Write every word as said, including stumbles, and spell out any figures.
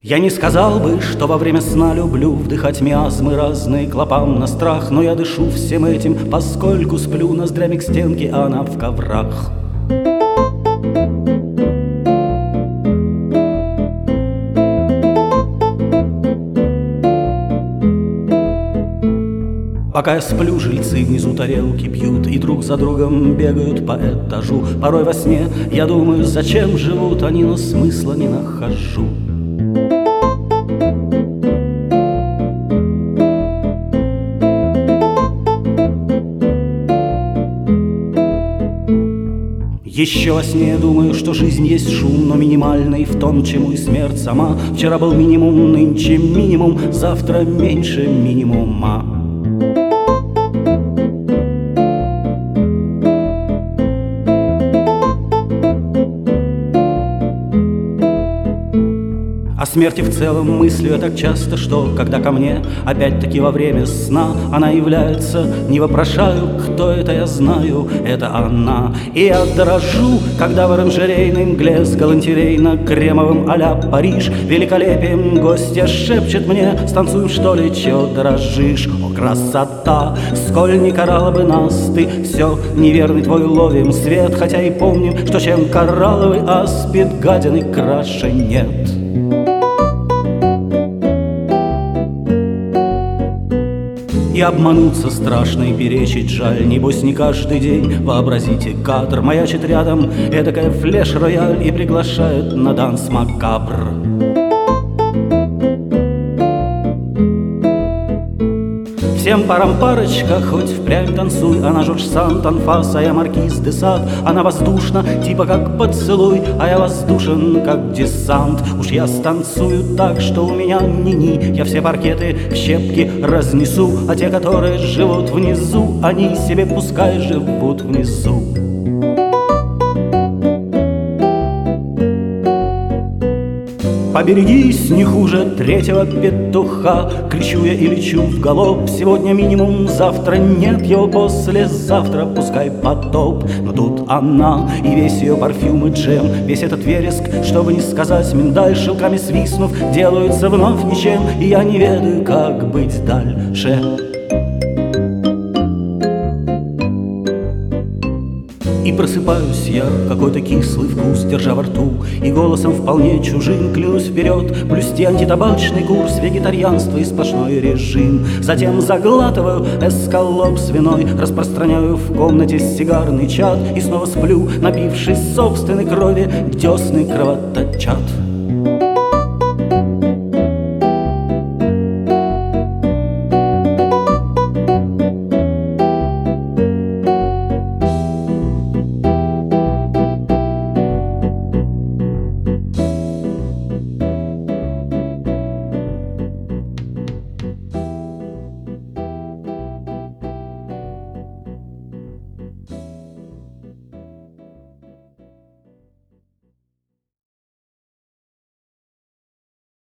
Я не сказал бы, что во время сна люблю вдыхать миазмы разные клопам на страх, но я дышу всем этим, поскольку сплю ноздрями к стенке, а она в коврах. Пока я сплю, жильцы внизу тарелки пьют и друг за другом бегают по этажу. Порой во сне я думаю, зачем живут они, но смысла не нахожу. Еще во сне я думаю, что жизнь есть шум, но минимальный в том, чему и смерть сама. Вчера был минимум, нынче минимум, завтра меньше минимума. О смерти в целом мыслю я так часто, что, когда ко мне, опять-таки во время сна, она является, не вопрошаю, кто это, я знаю, это она. И я дорожу, когда в оранжерейной мгле с галантерейно-кремовым а-ля Париж великолепием гостья шепчет мне: станцуем, что ли, чё дорожишь? О, красота! Сколь не карала бы нас ты, все неверный твой ловим свет, хотя и помним, что чем коралловый аспид, гадины краше нет. И обмануться страшно, и перечить жаль. Небось, не каждый день, вообразите, кадр маячит рядом эдакая флеш-рояль и приглашает на данс макабр. Всем парам парочка, хоть впрямь танцуй. Она Жорж Санд, Анфас, а я Маркиз де Сад. Она воздушна, типа как поцелуй, а я воздушен, как десант. Уж я станцую так, что у меня ни-ни. Я все паркеты в щепки разнесу, а те, которые живут внизу, они себе пускай живут внизу. Поберегись, не хуже третьего петуха. Кричу я и лечу в галоп. Сегодня минимум, завтра нет его, послезавтра пускай потоп. Но тут она и весь ее парфюм и джем, весь этот вереск, чтобы не сказать миндаль, шелками свистнув, делаются вновь ничем, и я не ведаю, как быть дальше. И просыпаюсь я, какой-то кислый вкус держа во рту, и голосом вполне чужим клянусь вперед блюсти антитабачный курс, вегетарианство и сплошной режим. Затем заглатываю эскалоп свиной, распространяю в комнате сигарный чад и снова сплю, напившись собственной крови, десны кровоточат.